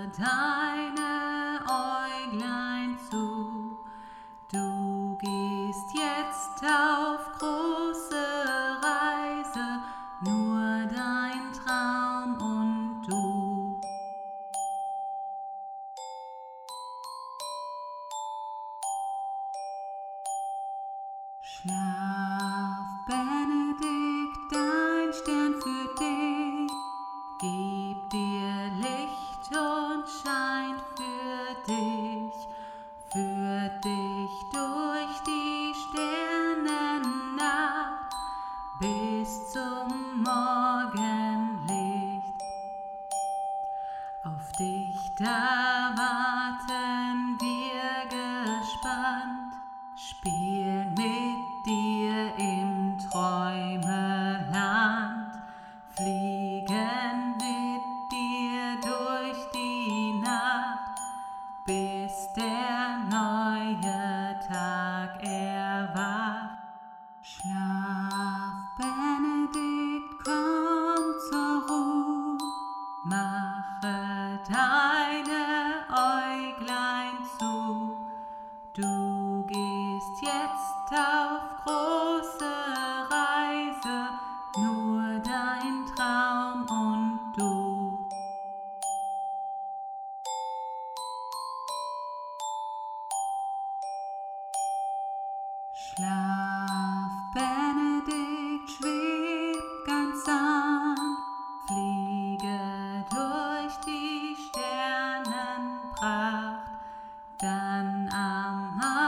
deine Äuglein zu. Du gehst jetzt auf große Reise, nur dein Traum und du. Schlaf, Benedikt, dein Stern führt dich, gibt dir Licht und scheint für dich, führt dich durch die Sternennacht bis zum Morgenlicht. Auf dich da warten wir gespannt, spielen mit dir im Träumeland, fliegen mit dir durch die Nacht, bis der neue Tag erwacht. Schlaf, Benedikt, komm zur Ruhe, mache deine Äuglein zu. Du gehst jetzt auf große Reise, nur dein Traum und du. Schlaf, Benedikt, schweb ganz sanft, fliege durch die Sternenpracht, dann am